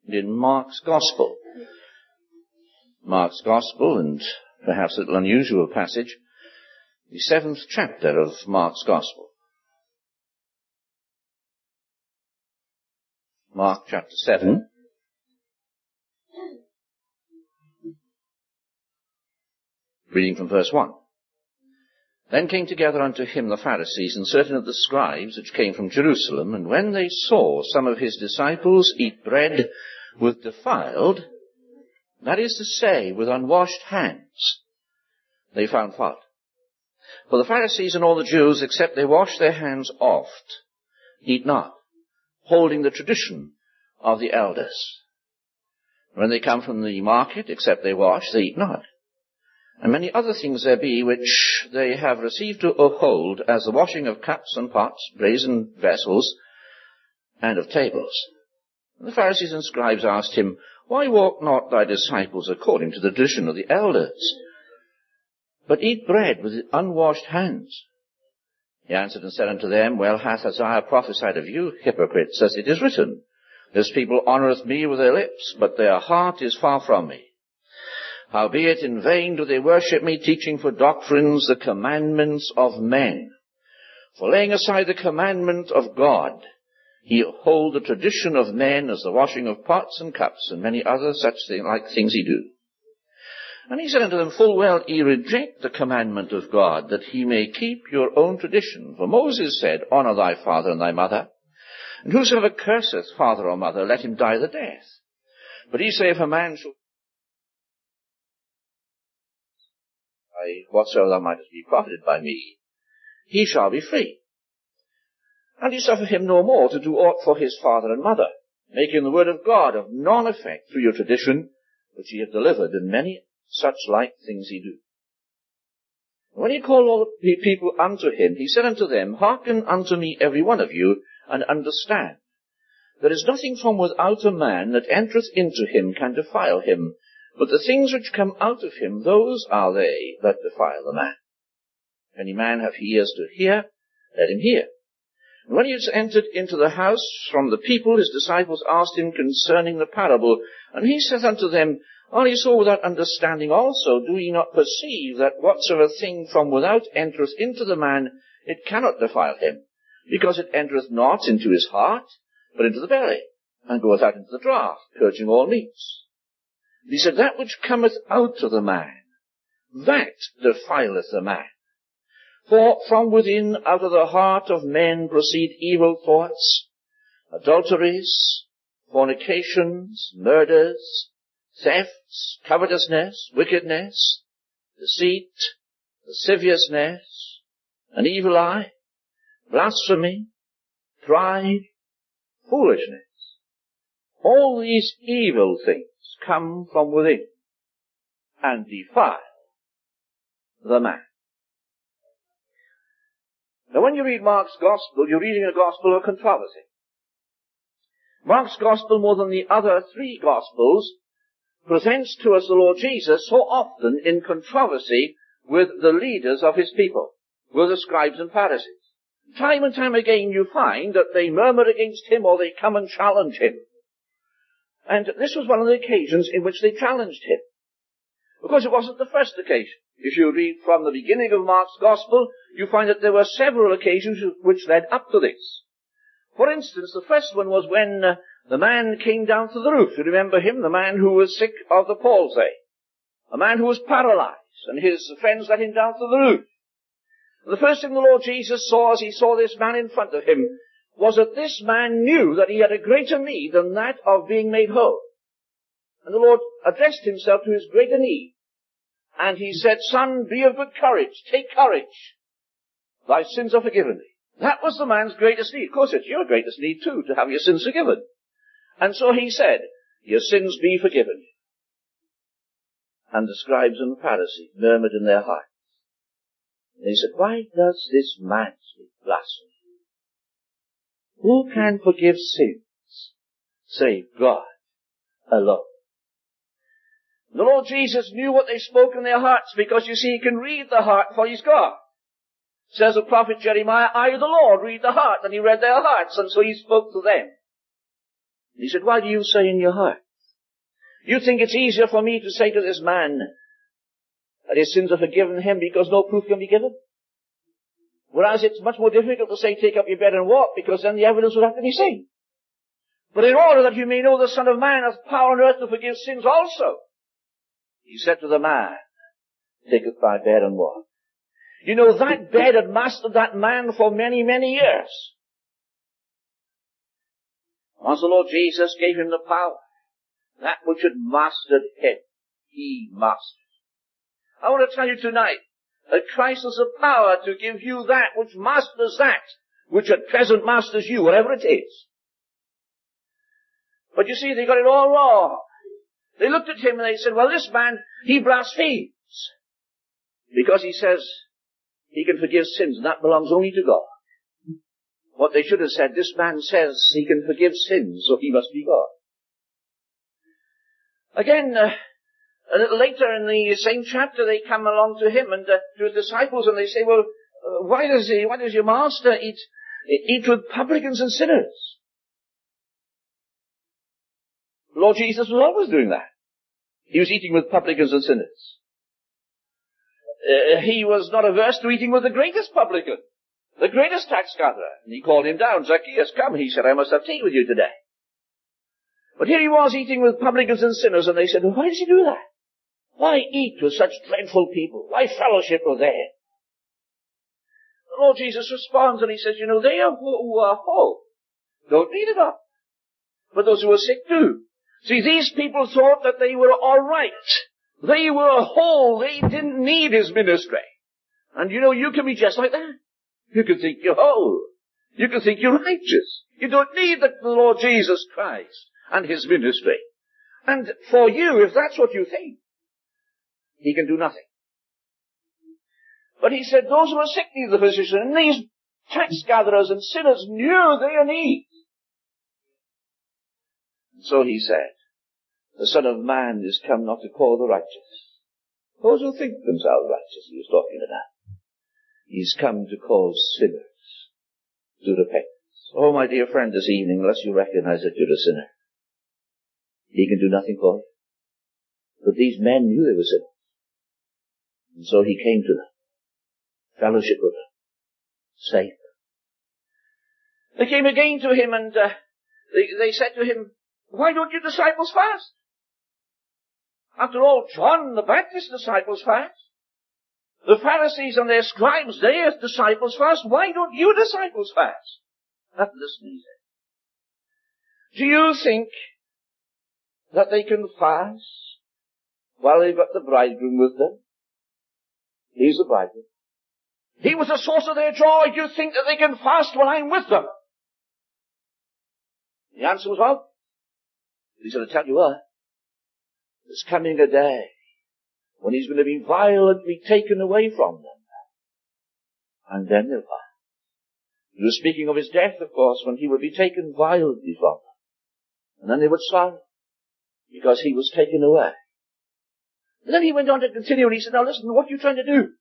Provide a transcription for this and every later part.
in Mark's Gospel. Mark's Gospel, and perhaps a little unusual passage, the 7th chapter of Mark's Gospel. Mark chapter 7. Reading from verse 1. Then came together unto him the Pharisees and certain of the scribes which came from Jerusalem, and when they saw some of his disciples eat bread with defiled, that is to say, with unwashed hands, they found fault. For the Pharisees and all the Jews, except they wash their hands oft, eat not, holding the tradition of the elders. When they come from the market, except they wash, they eat not. And many other things there be which they have received to hold, as the washing of cups and pots, brazen vessels, and of tables. And the Pharisees and scribes asked him, Why walk not thy disciples according to the tradition of the elders, but eat bread with unwashed hands? He answered and said unto them, Well hath Isaiah prophesied of you, hypocrites, as it is written, This people honoureth me with their lips, but their heart is far from me. Howbeit in vain do they worship me, teaching for doctrines the commandments of men. For laying aside the commandment of God, he hold the tradition of men as the washing of pots and cups, and many other such like things he do. And he said unto them, Full well ye reject the commandment of God, that he may keep your own tradition. For Moses said, Honour thy father and thy mother, and whosoever curseth father or mother, let him die the death. But he say, If a man shall whatsoever thou mightest be profited by me, he shall be free. And ye suffer him no more to do aught for his father and mother, making the word of God of none effect through your tradition, which ye have delivered, and many such like things ye do. And when he called all the people unto him, he said unto them, Hearken unto me every one of you, and understand. There is nothing from without a man that entereth into him can defile him, but the things which come out of him, those are they that defile the man. If any man have ears to hear, let him hear. And when he was entered into the house from the people, his disciples asked him concerning the parable. And he saith unto them, Are ye so without understanding also? Do ye not perceive that whatsoever thing from without entereth into the man, it cannot defile him, because it entereth not into his heart, but into the belly, and goeth out into the draught, purging all meats. He said, That which cometh out of the man, that defileth the man. For from within, out of the heart of men, proceed evil thoughts, adulteries, fornications, murders, thefts, covetousness, wickedness, deceit, lasciviousness, an evil eye, blasphemy, pride, foolishness. All these evil things come from within and defile the man. Now when you read Mark's Gospel, you're reading a Gospel of controversy. Mark's Gospel, more than the other three Gospels, presents to us the Lord Jesus so often in controversy with the leaders of his people, with the scribes and Pharisees. Time and time again you find that they murmur against him or they come and challenge him. And this was one of the occasions in which they challenged him. Because it wasn't the first occasion. If you read from the beginning of Mark's Gospel, you find that there were several occasions which led up to this. For instance, the first one was when the man came down to the roof. You remember him, the man who was sick of the palsy. A man who was paralyzed, and his friends let him down to the roof. And the first thing the Lord Jesus saw as he saw this man in front of him was that this man knew that he had a greater need than that of being made whole. And the Lord addressed himself to his greater need. And he said, Son, be of good courage. Take courage. Thy sins are forgiven thee. That was the man's greatest need. Of course, it's your greatest need too, to have your sins forgiven. And so he said, Your sins be forgiven. And the scribes and Pharisees murmured in their hearts. And they said, Why does this man speak blasphemy? Who can forgive sins save God alone? The Lord Jesus knew what they spoke in their hearts, because you see, he can read the heart, for he's God. Says the prophet Jeremiah, I, the Lord, read the heart, and he read their hearts, and so he spoke to them. He said, why do you say in your heart? You think it's easier for me to say to this man that his sins are forgiven him because no proof can be given? Whereas it's much more difficult to say, take up your bed and walk, because then the evidence would have to be seen. But in order that you may know the Son of Man hath power on earth to forgive sins also, he said to the man, take up thy bed and walk. You know, that bed had mastered that man for many, many years. Once the Lord Jesus gave him the power, that which had mastered him, he mastered. I want to tell you tonight that Christ has the power to give you that which masters that which at present masters you, whatever it is. But you see, they got it all wrong. They looked at him and they said, well, this man, he blasphemes. Because he says he can forgive sins, and that belongs only to God. What they should have said, this man says he can forgive sins, so he must be God. Again, a little later in the same chapter, they come along to him and to his disciples, and they say, well, why does your master eat with publicans and sinners? The Lord Jesus was always doing that. He was eating with publicans and sinners. He was not averse to eating with the greatest publican, the greatest tax gatherer. And he called him down, Zacchaeus, come. He said, I must have tea with you today. But here he was eating with publicans and sinners, and they said, well, why does he do that? Why eat with such dreadful people? Why fellowship with them? The Lord Jesus responds and he says, you know, they who are whole don't need it up. But those who are sick do. See, these people thought that they were all right. They were whole. They didn't need his ministry. And you know, you can be just like that. You can think you're whole. You can think you're righteous. You don't need the Lord Jesus Christ and his ministry. And for you, if that's what you think, he can do nothing. But he said, those who are sick need the physician, and these tax gatherers and sinners knew their need. And so he said, the Son of Man is come not to call the righteous, those who think themselves righteous, he was talking to that. He's come to call sinners to repentance. Oh, my dear friend, this evening, unless you recognize that you're a sinner, he can do nothing for you. But these men knew they were sinners. And so he came to them, fellowship with them, saved them. They came again to him and they said to him, why don't your disciples fast? After all, John the Baptist's disciples fast. The Pharisees and their scribes, their disciples fast. Why don't you disciples fast? Not listen, he said. Do you think that they can fast while they've got the bridegroom with them? He's the bridegroom. He was the source of their joy. Do you think that they can fast while I'm with them? The answer was, well, he's going to tell you what. There's coming a day when he's going to be violently taken away from them. And then they'll fast. He was speaking of his death, of course, when he would be taken violently from them. And then they would slaughter him because he was taken away. And then he went on to continue and he said, now listen, what are you trying to do?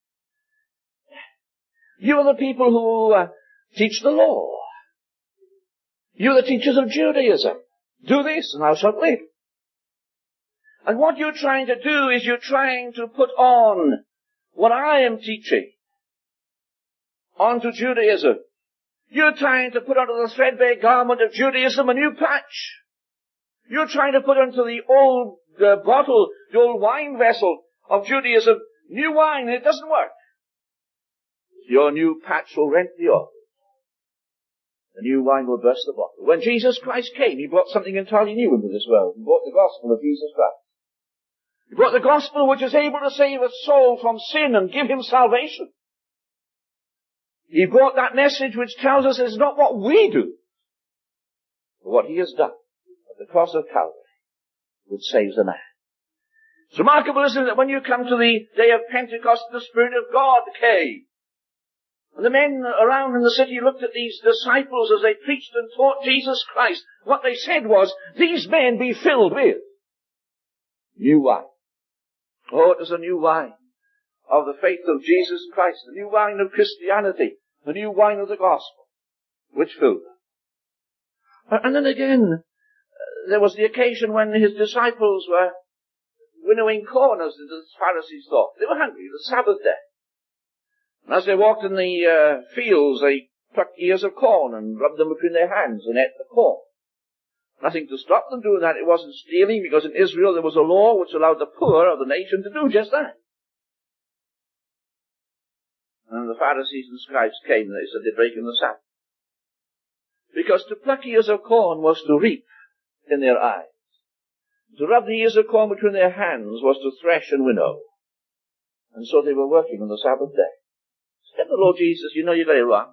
You are the people who teach the law. You are the teachers of Judaism. Do this and thou shalt live. And what you're trying to do is you're trying to put on what I am teaching onto Judaism. You're trying to put onto the threadbare garment of Judaism a new patch. You're trying to put onto the old bottle, the old wine vessel of Judaism, new wine, and it doesn't work. Your new patch will rent the oil. The new wine will burst the bottle. When Jesus Christ came, he brought something entirely new into this world. He brought the gospel of Jesus Christ. He brought the gospel which is able to save a soul from sin and give him salvation. He brought that message which tells us it's not what we do, but what he has done at the cross of Calvary, which saves a man. It's remarkable, isn't it, that when you come to the day of Pentecost, the Spirit of God came. And the men around in the city looked at these disciples as they preached and taught Jesus Christ. What they said was, these men be filled with new wine. Oh, it was a new wine of the faith of Jesus Christ, the new wine of Christianity, the new wine of the gospel, which filled them. And then again, there was the occasion when his disciples were winnowing corn, as the Pharisees thought. They were hungry, the Sabbath day. And as they walked in the fields, they plucked ears of corn and rubbed them between their hands and ate the corn. Nothing to stop them doing that. It wasn't stealing, because in Israel there was a law which allowed the poor of the nation to do just that. And the Pharisees and scribes came and they said they're breaking the Sabbath. Because to pluck ears of corn was to reap in their eyes. To rub the ears of corn between their hands was to thresh and winnow. And so they were working on the Sabbath day. Said the Lord Jesus, you know you're very wrong.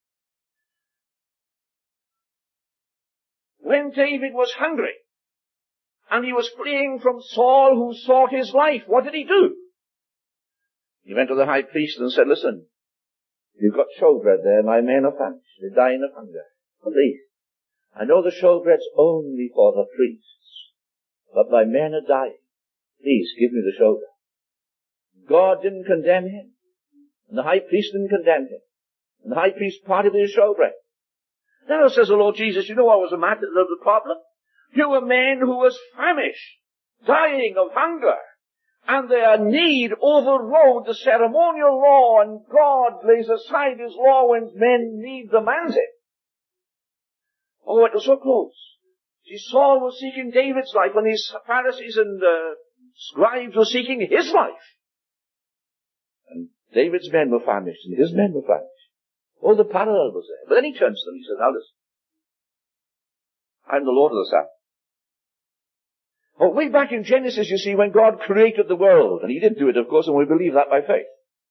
When David was hungry, and he was fleeing from Saul who sought his life, what did he do? He went to the high priest and said, listen, you've got showbread there, my men are famished, they're dying of hunger. Please, I know the showbread's only for the priests, but my men are dying. Please give me the showbread. God didn't condemn him, and the high priest didn't condemn him, and the high priest parted with his showbread. Now, says the Lord Jesus, you know what was the problem? You were men who was famished, dying of hunger, and their need overrode the ceremonial law, and God lays aside his law when men need demands it. Oh, it was so close. See, Saul was seeking David's life, and his Pharisees and scribes were seeking his life. And David's men were famished, and his men were famished. Oh, the parallel was there. But then he turns to them, he says, now listen, I'm the Lord of the Sabbath. Oh, way back in Genesis, you see, when God created the world, and he did do it, of course, and we believe that by faith.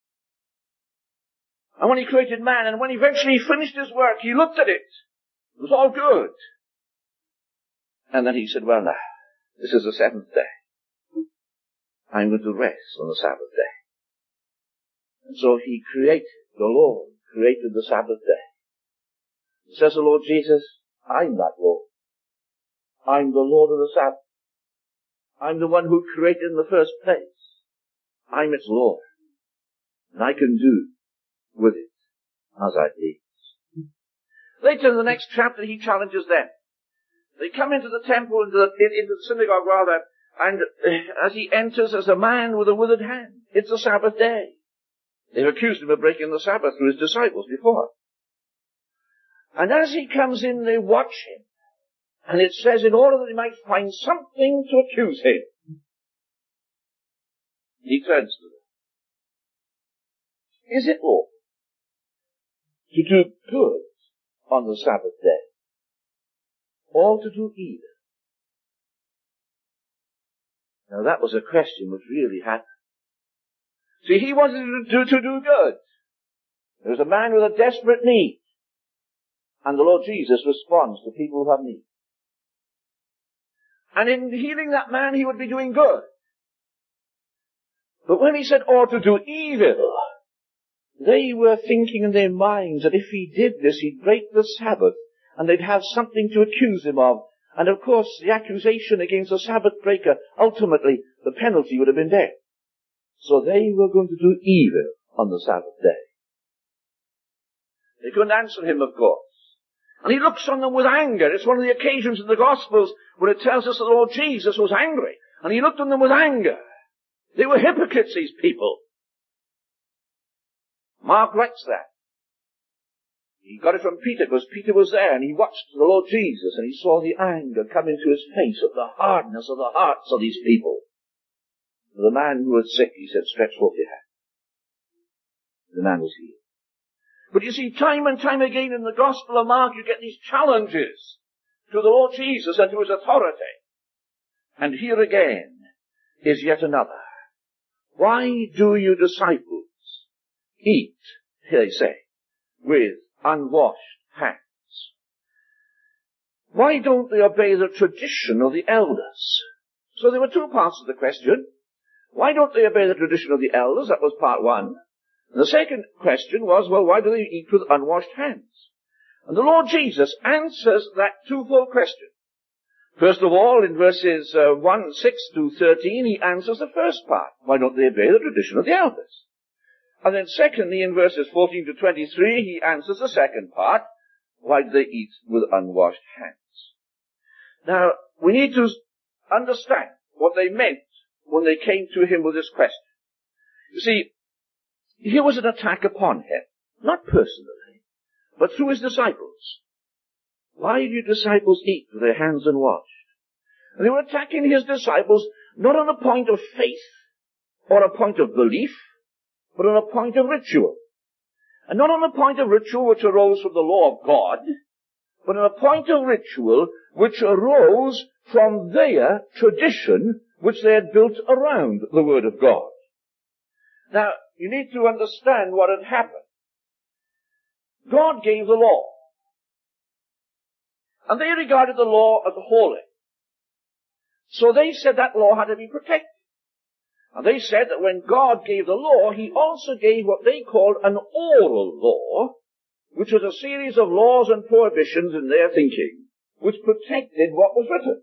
And when he created man, and when eventually he finished his work, he looked at it. It was all good. And then he said, well now, this is the seventh day. I'm going to rest on the Sabbath day. And so he created, the Lord created the Sabbath day. Says the Lord Jesus, I'm that Lord. I'm the Lord of the Sabbath. I'm the one who created in the first place. I'm its Lord. And I can do with it as I please. Later in the next chapter, he challenges them. They come into the temple, into the synagogue rather, and as he enters as a man with a withered hand, it's the Sabbath day. They've accused him of breaking the Sabbath through his disciples before. And as he comes in, they watch him. And it says, in order that they might find something to accuse him, he turns to them. Is it lawful to do good on the Sabbath day, or to do evil? Now that was a question which really happened. See, he wanted to do good. There was a man with a desperate need, and the Lord Jesus responds to people who have need. And in healing that man, he would be doing good. But when he said, or to do evil, they were thinking in their minds that if he did this, he'd break the Sabbath, and they'd have something to accuse him of. And of course, the accusation against a Sabbath breaker, ultimately, the penalty would have been death. So they were going to do evil on the Sabbath day. They couldn't answer him, of course. And he looks on them with anger. It's one of the occasions in the Gospels where it tells us that the Lord Jesus was angry. And he looked on them with anger. They were hypocrites, these people. Mark writes that. He got it from Peter, because Peter was there, and he watched the Lord Jesus, and he saw the anger come into his face at the hardness of the hearts of these people. To the man who was sick, he said, stretch forth your hand. The man was healed. But you see, time and time again in the Gospel of Mark, you get these challenges to the Lord Jesus and to his authority. And here again is yet another. Why do you disciples eat, they say, with unwashed hands? Why don't they obey the tradition of the elders? So there were two parts of the question. Why don't they obey the tradition of the elders? That was part one. And the second question was, well, why do they eat with unwashed hands? And the Lord Jesus answers that twofold question. First of all, in verses 6 to 13, he answers the first part. Why don't they obey the tradition of the elders? And then secondly, in verses 14 to 23, he answers the second part. Why do they eat with unwashed hands? Now, we need to understand what they meant when they came to him with this question. You see, here was an attack upon him, not personally, but through his disciples. Why do your disciples eat with their hands unwashed? And they were attacking his disciples not on a point of faith or a point of belief, but on a point of ritual. And not on a point of ritual which arose from the law of God, but on a point of ritual which arose from their tradition which they had built around the Word of God. Now, you need to understand what had happened. God gave the law. And they regarded the law as holy. So they said that law had to be protected. And they said that when God gave the law, he also gave what they called an oral law, which was a series of laws and prohibitions in their thinking, which protected what was written.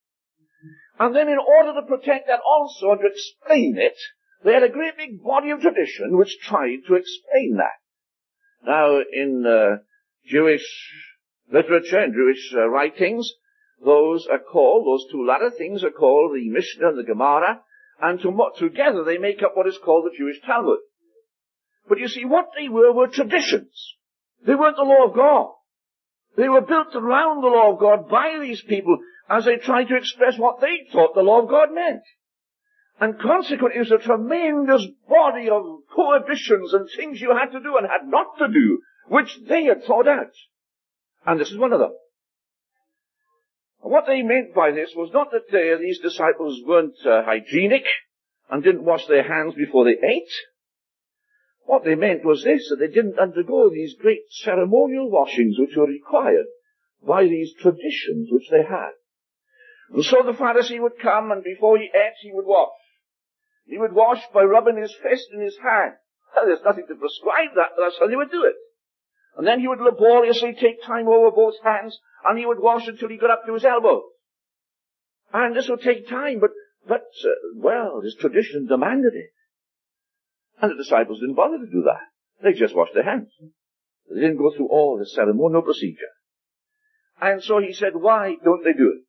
And then in order to protect that also and to explain it, they had a great big body of tradition which tried to explain that. Now, in Jewish literature and Jewish writings, those two latter things are called the Mishnah and the Gemara, and together they make up what is called the Jewish Talmud. But you see, what they were traditions. They weren't the law of God. They were built around the law of God by these people as they tried to express what they thought the law of God meant. And consequently, it was a tremendous body of prohibitions and things you had to do and had not to do, which they had thought out. And this is one of them. What they meant by this was not that these disciples weren't hygienic and didn't wash their hands before they ate. What they meant was this, that they didn't undergo these great ceremonial washings which were required by these traditions which they had. And so the Pharisee would come, and before he ate, he would wash. He would wash by rubbing his fist in his hand. Well, there's nothing to prescribe that, but that's how they would do it. And then he would laboriously take time over both hands, and he would wash until he got up to his elbows. And this would take time, but his tradition demanded it. And the disciples didn't bother to do that. They just washed their hands. They didn't go through all the ceremonial procedure. And so he said, why don't they do it?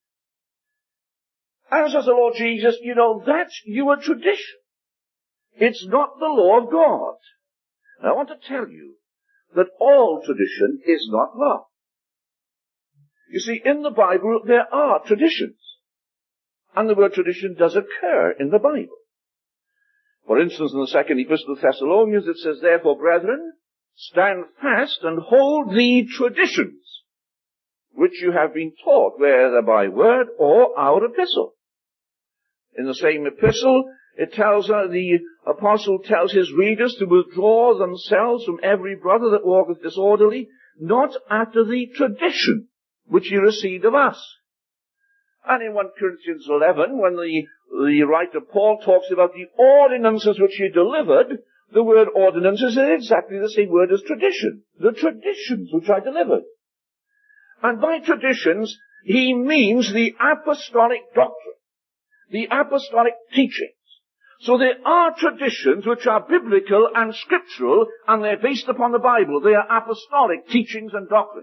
And says the Lord Jesus, that's your tradition. It's not the law of God. And I want to tell you that all tradition is not law. You see, in the Bible there are traditions. And the word tradition does occur in the Bible. For instance, in the second epistle to Thessalonians, it says, therefore, brethren, stand fast and hold the traditions which you have been taught, whether by word or our epistle. In the same epistle, it tells the apostle tells his readers to withdraw themselves from every brother that walketh disorderly, not after the tradition which ye received of us. And in 1 Corinthians 11, when the writer Paul talks about the ordinances which he delivered, the word ordinances is exactly the same word as tradition. The traditions which I delivered. And by traditions, he means the apostolic doctrine, the apostolic teachings. So there are traditions which are biblical and scriptural, and they're based upon the Bible. They are apostolic teachings and doctrines.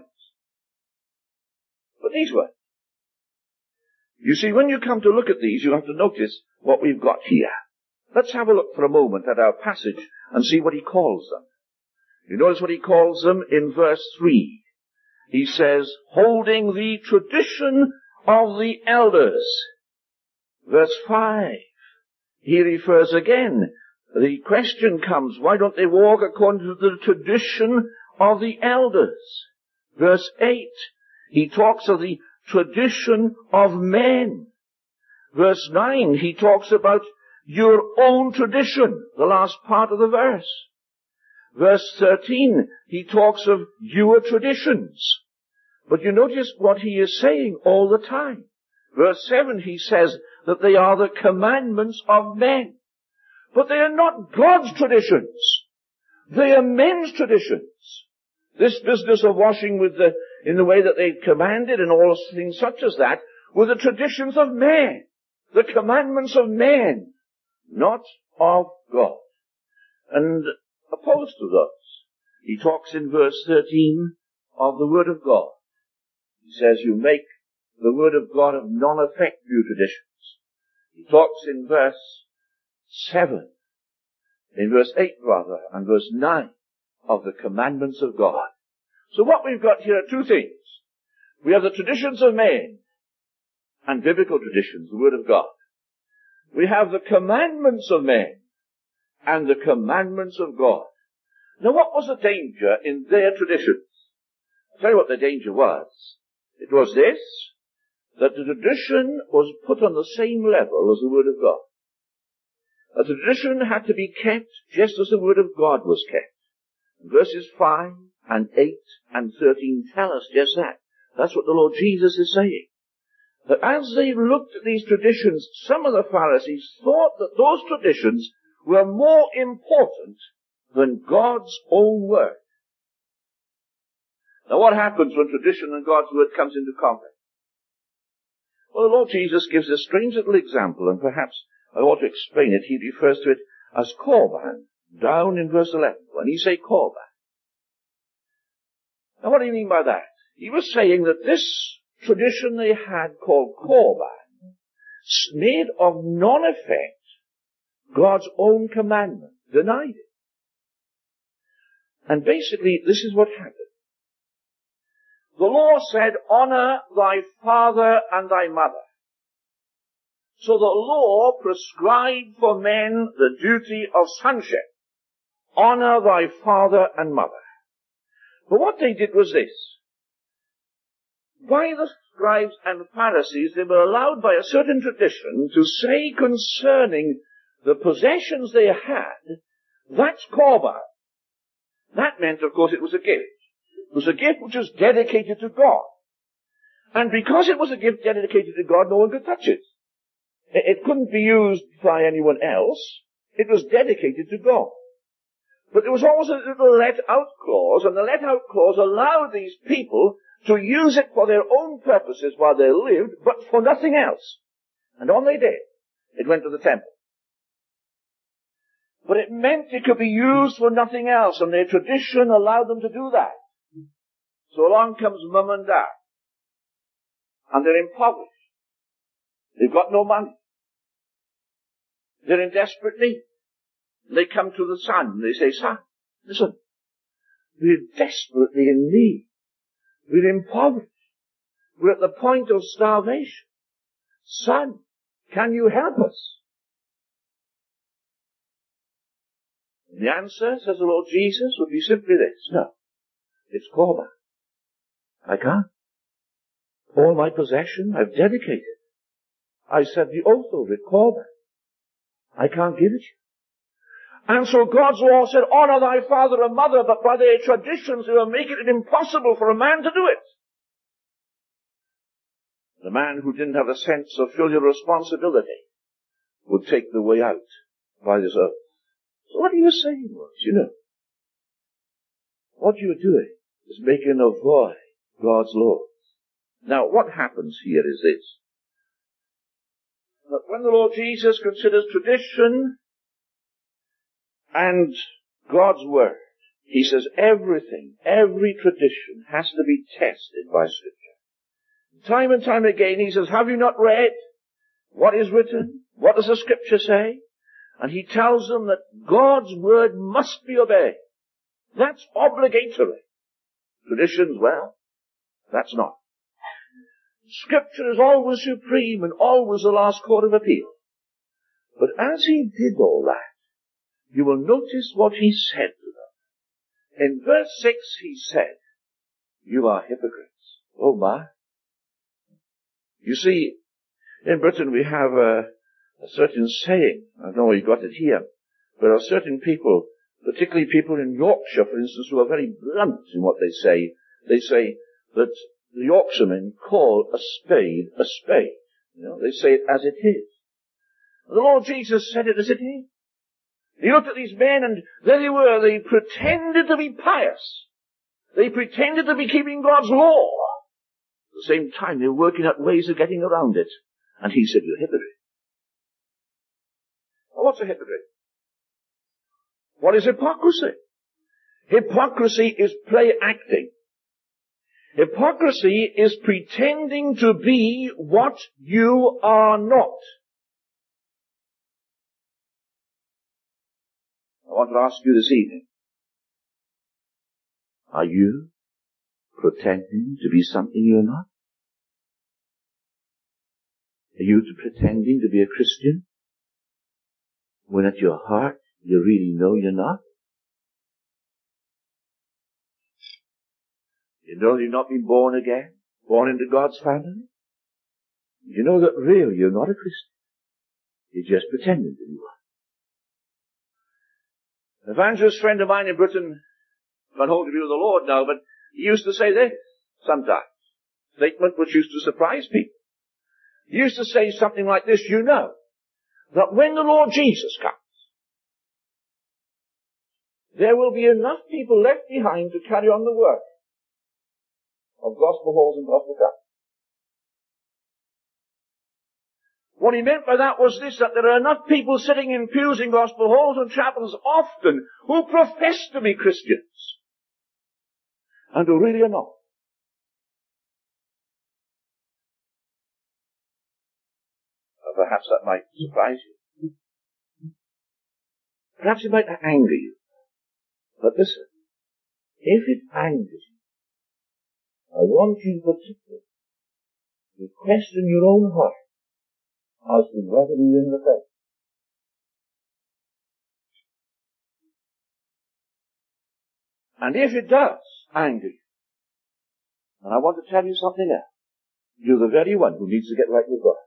But these were. You see, when you come to look at these, you have to notice what we've got here. Let's have a look for a moment at our passage and see what he calls them. You notice what he calls them in verse 3. He says, holding the tradition of the elders. Verse 5. He refers again. The question comes, why don't they walk according to the tradition of the elders? Verse 8. He talks of the tradition of men. Verse 9, he talks about your own tradition, the last part of the verse. Verse 13, he talks of your traditions. But you notice what he is saying all the time. Verse 7, he says that they are the commandments of men. But they are not God's traditions. They are men's traditions. This business of washing in the way that they commanded and all things such as that were the traditions of man, the commandments of man, not of God. And opposed to those, he talks in verse 13 of the Word of God. He says, you make the Word of God of non-effect view traditions. He talks in verse 7, in verse 8 rather, and verse 9 of the commandments of God. So what we've got here are two things. We have the traditions of men and biblical traditions, the Word of God. We have the commandments of men and the commandments of God. Now what was the danger in their traditions? I'll tell you what the danger was. It was this, that the tradition was put on the same level as the Word of God. The tradition had to be kept just as the Word of God was kept. Verses 5 and 8 and 13 tell us just that. That's what the Lord Jesus is saying. That as they looked at these traditions, some of the Pharisees thought that those traditions were more important than God's own Word. Now what happens when tradition and God's Word comes into conflict? Well, the Lord Jesus gives a strange little example, and perhaps I ought to explain it. He refers to it as Korban, down in verse 11, when he say Korban. Now what do you mean by that? He was saying that this tradition they had called Korban made of non-effect God's own commandment, denied it. And basically, this is what happened. The law said, honor thy father and thy mother. So the law prescribed for men the duty of sonship. Honor thy father and mother. But what they did was this. By the scribes and Pharisees, they were allowed by a certain tradition to say concerning the possessions they had, that's Korban. That meant, of course, it was a gift. It was a gift which was dedicated to God. And because it was a gift dedicated to God, no one could touch it. It couldn't be used by anyone else. It was dedicated to God. But there was always a little let-out clause, and the let-out clause allowed these people to use it for their own purposes while they lived, but for nothing else. And on they did. It went to the temple. But it meant it could be used for nothing else, and their tradition allowed them to do that. So along comes mum and dad, and they're impoverished. They've got no money. They're in desperate need. They come to the son, and they say, son, listen, we're desperately in need. We're impoverished. We're at the point of starvation. Son, can you help us? And the answer, says the Lord Jesus, would be simply this. No. It's Korban. I can't. All my possession I've dedicated. I said the oath over it, Korban. I can't give it you. And so God's law said, honor thy father and mother, but by their traditions they were making it impossible for a man to do it. The man who didn't have a sense of filial responsibility would take the way out by this oath. So what he was saying was, what you were doing is making a void God's laws. Now, what happens here is this. That when the Lord Jesus considers tradition and God's Word, he says everything, every tradition has to be tested by Scripture. Time and time again he says, have you not read what is written? What does the Scripture say? And he tells them that God's Word must be obeyed. That's obligatory. Traditions, well, that's not. Scripture is always supreme and always the last court of appeal. But as he did all that, you will notice what he said to them. In verse 6 he said, you are hypocrites. Oh my. You see, in Britain we have a certain saying, I don't know where you got it here, but there are certain people, particularly people in Yorkshire, for instance, who are very blunt in what they say. They say that the Yorkshiremen call a spade a spade. They say it as it is. The Lord Jesus said it as it is. He looked at these men and there they were. They pretended to be pious. They pretended to be keeping God's law. At the same time, they were working out ways of getting around it. And he said, you're a hypocrite. Well, what's a hypocrite? What is hypocrisy? Hypocrisy is play acting. Hypocrisy is pretending to be what you are not. I want to ask you this evening, are you pretending to be something you're not? Are you pretending to be a Christian when at your heart you really know you're not? You know you've not been born again, born into God's family? You know that really you're not a Christian. You're just pretending to be one. An evangelist friend of mine in Britain, gone home to be with the Lord now, but he used to say this sometimes. Statement which used to surprise people. He used to say something like this, you know, that when the Lord Jesus comes, there will be enough people left behind to carry on the work of gospel halls and gospel chapels. What he meant by that was this, that there are enough people sitting in pews in gospel halls and chapels often who profess to be Christians and who really are not. Perhaps that might surprise you. Perhaps it might anger you. But listen, if it angers you, I want you particularly to question your own heart as to whether you're in the faith. And if it does anger you, and I want to tell you something else, you're the very one who needs to get right with God.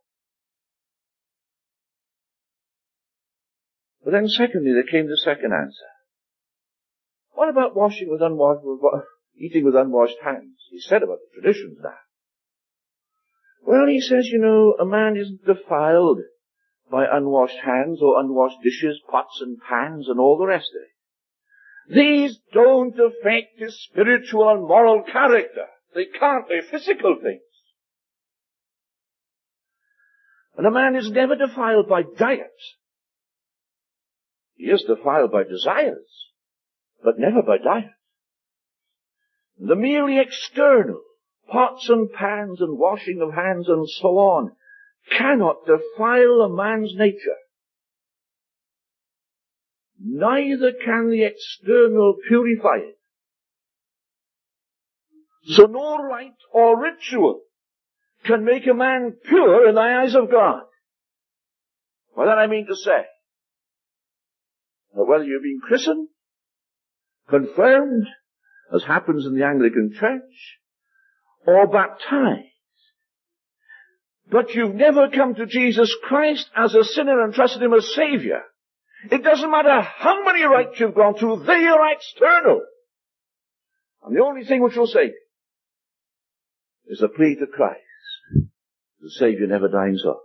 But then secondly, there came the second answer. What about eating with unwashed hands? He said about the traditions now. Well, he says, you know, a man isn't defiled by unwashed hands or unwashed dishes, pots and pans and all the rest of it. These don't affect his spiritual and moral character. They can't. They're physical things. And a man is never defiled by diet. He is defiled by desires, but never by diet. The merely external, pots and pans and washing of hands and so on, cannot defile a man's nature. Neither can the external purify it. So no rite or ritual can make a man pure in the eyes of God. By that I mean to say, that whether you've been christened, confirmed, as happens in the Anglican Church, or baptized, but you've never come to Jesus Christ as a sinner and trusted Him as Savior, it doesn't matter how many rites you've gone through, they are external. And the only thing which will save you is a plea to Christ. The Savior never dines off.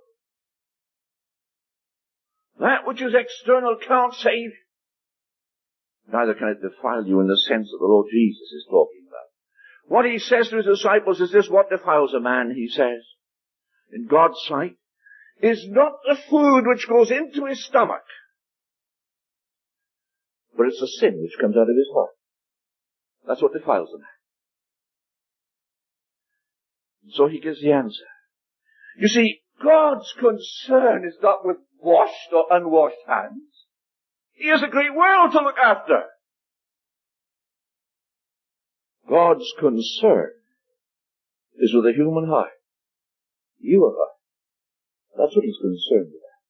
That which is external can't save you. Neither can it defile you in the sense that the Lord Jesus is talking about. What He says to His disciples is this: what defiles a man, He says, in God's sight, is not the food which goes into his stomach, but it's the sin which comes out of his heart. That's what defiles a man. So He gives the answer. You see, God's concern is not with washed or unwashed hands. He has a great world to look after. God's concern is with the human heart. Your heart. That's what He's concerned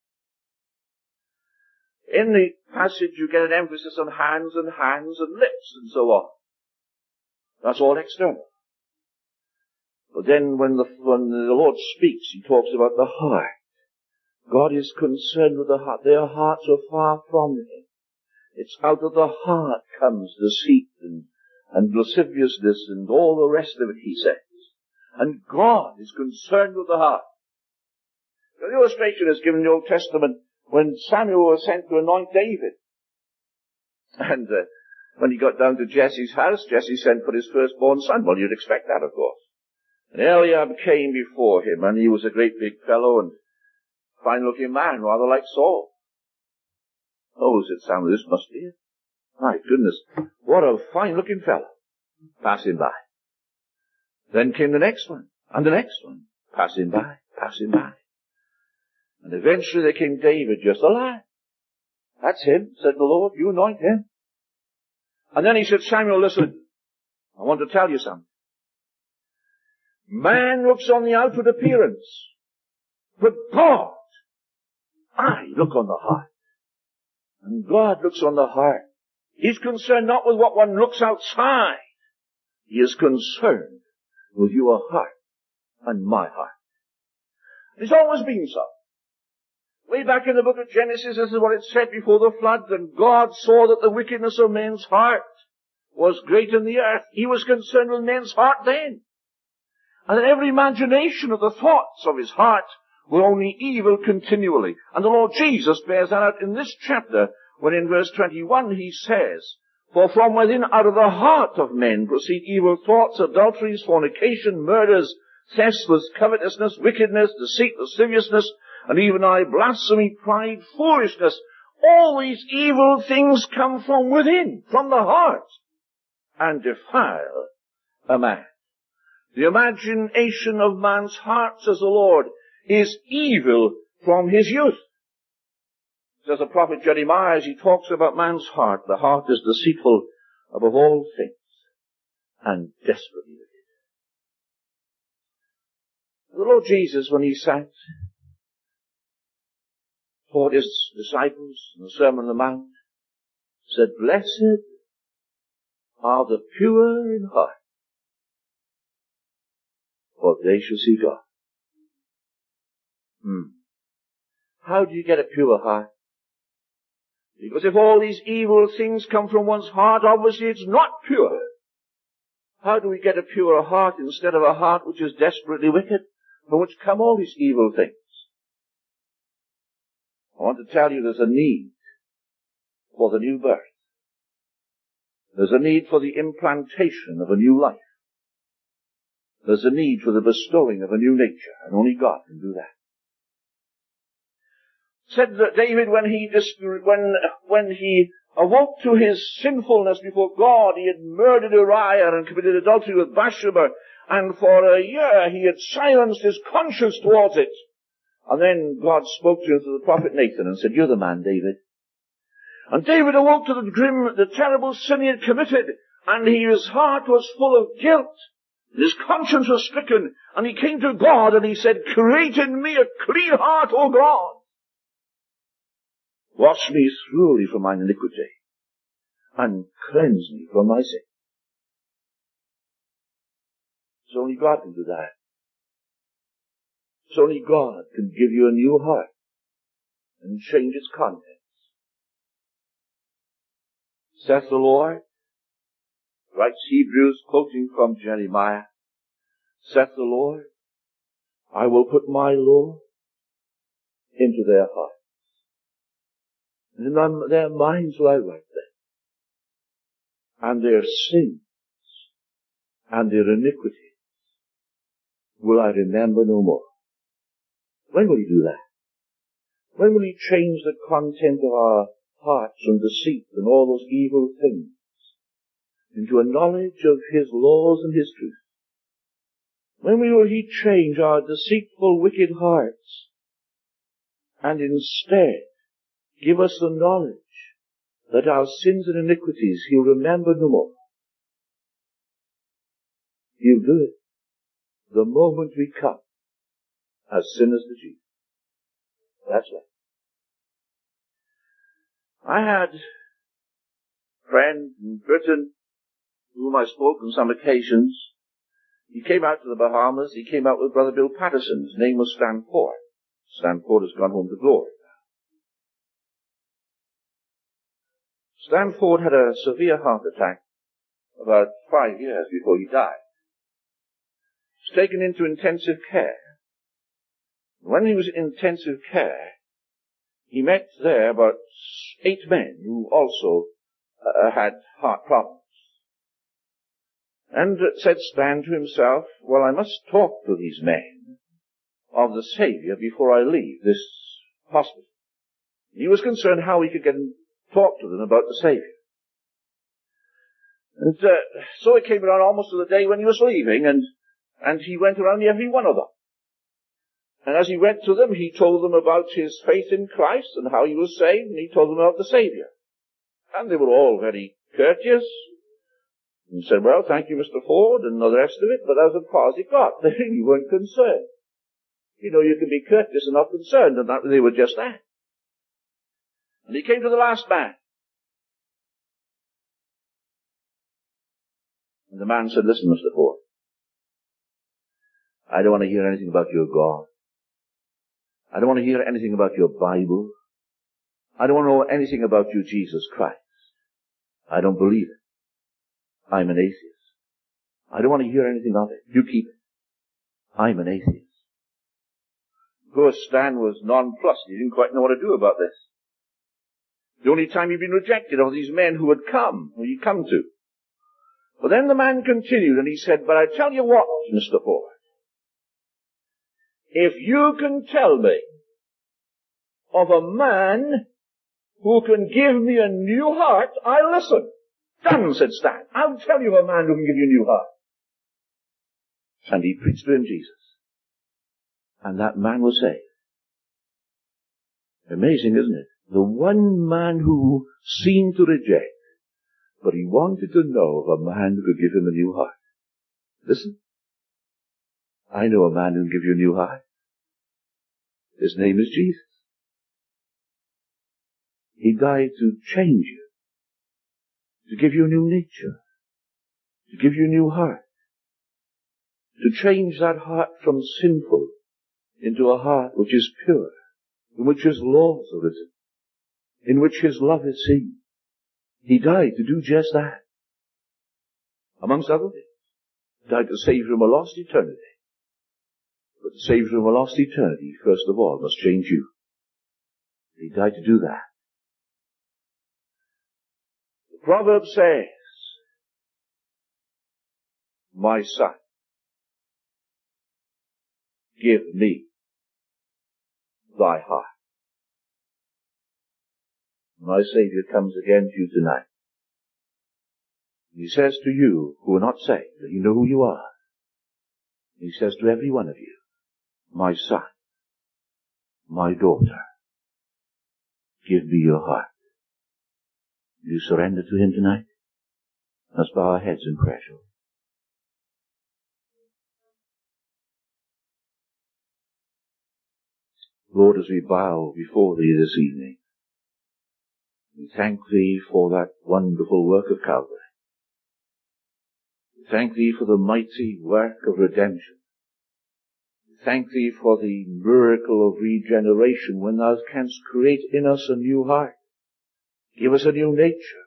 with. In the passage you get an emphasis on hands and lips and so on. That's all external. But then when the Lord speaks, He talks about the heart. God is concerned with the heart. Their hearts are far from Him. It's out of the heart comes deceit and lasciviousness and all the rest of it, He says. And God is concerned with the heart. The illustration is given in the Old Testament when Samuel was sent to anoint David. And when he got down to Jesse's house, Jesse sent for his firstborn son. Well, you'd expect that, of course. And Eliab came before him, and he was a great big fellow and fine-looking man, rather like Saul. Oh, said Samuel, this must be it. My goodness, what a fine-looking fellow. Passing by. Then came the next one, and the next one, passing by, passing by. And eventually there came David, just a lad. That's him, said the Lord, you anoint him. And then he said, Samuel, listen, I want to tell you something. Man looks on the outward appearance, but God, I look on the heart. And God looks on the heart. He's concerned not with what one looks outside. He is concerned with your heart and my heart. It's always been so. Way back in the book of Genesis, this is what it said before the flood, and God saw that the wickedness of men's heart was great in the earth. He was concerned with men's heart then. And that every imagination of the thoughts of his heart were only evil continually. And the Lord Jesus bears that out in this chapter, when in verse 21 he says, for from within out of the heart of men proceed evil thoughts, adulteries, fornication, murders, thefts, covetousness, wickedness, deceit, lasciviousness, and even blasphemy, pride, foolishness. All these evil things come from within, from the heart, and defile a man. The imagination of man's heart, says the Lord, is evil from his youth. Says the prophet Jeremiah, as he talks about man's heart, the heart is deceitful above all things and desperately wicked. The Lord Jesus, when he sat, taught his disciples in the Sermon on the Mount, said, blessed are the pure in heart, for they shall see God. How do you get a pure heart? Because if all these evil things come from one's heart, obviously it's not pure. How do we get a purer heart instead of a heart which is desperately wicked, from which come all these evil things? I want to tell you there's a need for the new birth. There's a need for the implantation of a new life. There's a need for the bestowing of a new nature, and only God can do that. Said that David, when he awoke to his sinfulness before God, he had murdered Uriah and committed adultery with Bathsheba, and for a year he had silenced his conscience towards it. And then God spoke to him through the prophet Nathan and said, you're the man, David. And David awoke to the terrible sin he had committed, and his heart was full of guilt. His conscience was stricken, and he came to God and he said, create in me a clean heart, O God. Wash me thoroughly from mine iniquity, and cleanse me from my sin. So only God can do that. So only God can give you a new heart and change its contents. Saith the Lord, writes Hebrews, quoting from Jeremiah, saith the Lord, I will put my law into their hearts, and in their minds will I write them, and their sins and their iniquities will I remember no more. When will he do that? When will he change the content of our hearts from deceit and all those evil things into a knowledge of his laws and his truth? When will he change our deceitful, wicked hearts and instead give us the knowledge that our sins and iniquities he'll remember no more? He'll do it the moment we come as sinners to Jesus. That's right. I had a friend in Britain whom I spoke on some occasions. He came out to the Bahamas. He came out with Brother Bill Patterson. His name was Stan Ford. Stan Ford has gone home to glory. Stan Ford had a severe heart attack about 5 years before he died. He was taken into intensive care. When he was in intensive care, he met there about 8 men who also had heart problems. And said Stan to himself, well, I must talk to these men of the Saviour before I leave this hospital. He was concerned how he could get and talk to them about the Saviour. And so it came around almost to the day when he was leaving, and And he went around every one of them. And as he went to them, he told them about his faith in Christ and how he was saved, and he told them about the Saviour. And they were all very courteous, and said, well, thank you, Mr. Ford, and all the rest of it, but as far as it got, they really weren't concerned. You know, you can be courteous and not concerned, and that they were just that. And he came to the last man. And the man said, listen, Mr. Ford, I don't want to hear anything about your God. I don't want to hear anything about your Bible. I don't want to know anything about you, Jesus Christ. I don't believe it. I'm an atheist. I don't want to hear anything of it. You keep it. I'm an atheist. Poor Stan was nonplussed. He didn't quite know what to do about this. The only time he'd been rejected are these men who had come, who he'd come to. But then the man continued and he said, but I tell you what, Mr. Ford, if you can tell me of a man who can give me a new heart, I'll listen. Done, said Stan. I'll tell you of a man who can give you a new heart. And he preached to him Jesus. And that man was saved. Amazing, isn't it? The one man who seemed to reject, but he wanted to know of a man who could give him a new heart. Listen. I know a man who can give you a new heart. His name is Jesus. He died to change you, to give you a new nature, to give you a new heart, to change that heart from sinful into a heart which is pure, in which His laws are written, in which His love is seen. He died to do just that. Amongst other things, He died to save from a lost eternity. But to save from a lost eternity, first of all, must change you. He died to do that. The proverb says, my son, give me thy heart. My Saviour comes again to you tonight. He says to you who are not saved, that you know who you are. He says to every one of you, my son, my daughter, give me your heart. Will you surrender to Him tonight? Let's bow our heads in prayer. Lord, as we bow before Thee this evening, we thank Thee for that wonderful work of Calvary. We thank Thee for the mighty work of redemption. We thank Thee for the miracle of regeneration when Thou canst create in us a new heart. Give us a new nature.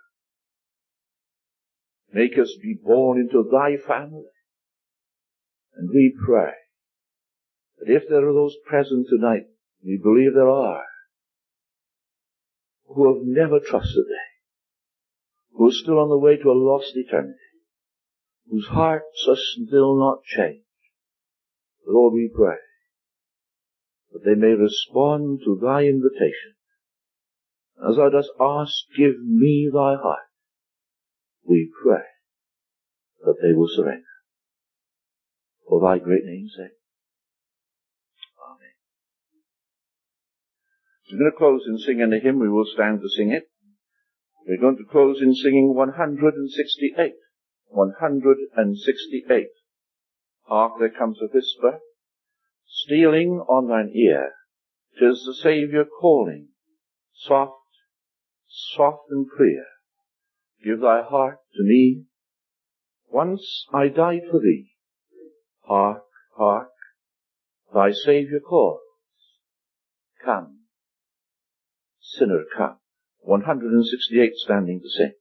Make us be born into Thy family. And we pray that if there are those present tonight, we believe there are, who have never trusted Thee, who are still on the way to a lost eternity, whose hearts are still not changed, Lord, we pray that they may respond to Thy invitation. As Thou dost ask, give me Thy heart, we pray that they will surrender. For Thy great name's sake. Amen. We're going to close in singing a hymn. We will stand to sing it. We're going to close in singing 168. 168. Hark, there comes a whisper, stealing on thine ear. 'Tis the Saviour calling, soft, soft and clear. Give thy heart to me. Once I died for thee. Hark, hark, thy Saviour calls. Come, sinner, come. 168 standing to sing.